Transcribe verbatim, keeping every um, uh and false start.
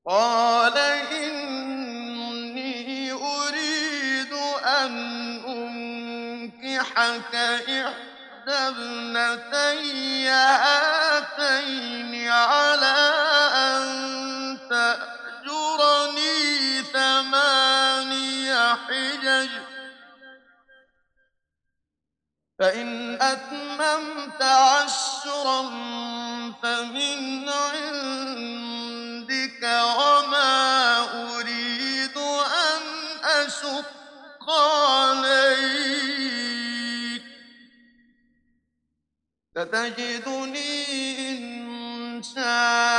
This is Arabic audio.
قَالَ إِنِّي أُرِيدُ أَنْ أُنكِحَكَ إِحْدَى ابْنَتَيَّ هَاتَيْنِ عَلَىٰ أَن تَأْجُرَنِي ثَمَانِيَ حِجَجٍ ۖ فَإِنْ أَتْمَمْتَ عَشْرًا فَمِنْ عِندِكَ ۖ وَمَا أُرِيدُ أَنْ أَشُقَّ عَلَيْكَ ۚ سَتَجِدُنِي إِن شَاءَ